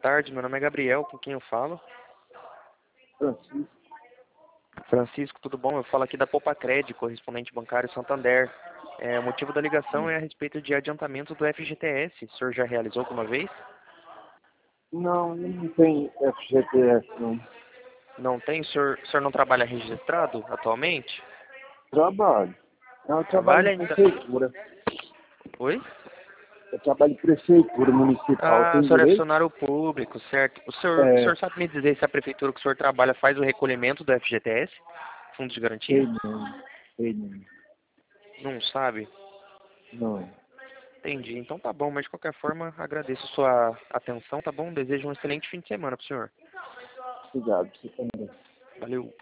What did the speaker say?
tarde, meu nome é Gabriel, com quem eu falo? Francisco. Francisco, tudo bom? Eu falo aqui da Popacred, correspondente bancário Santander. O motivo da ligação é a respeito de adiantamento do FGTS. O senhor já realizou alguma vez? Não, não tem FGTS, não. Não tem? O senhor não trabalha registrado atualmente? Trabalho. Eu trabalho Trabalha em então? prefeitura. Oi? Eu trabalho em prefeitura municipal. Ah, o Tem senhor é direito? funcionário público, certo? O senhor É, sabe me dizer se a prefeitura que o senhor trabalha faz o recolhimento do FGTS? Fundo de garantia? sei não. Sei não. Não sabe? Não. Entendi. Então tá bom, mas de qualquer forma agradeço a sua atenção, tá bom? Desejo um excelente fim de semana pro senhor. Obrigado. Você também. Valeu.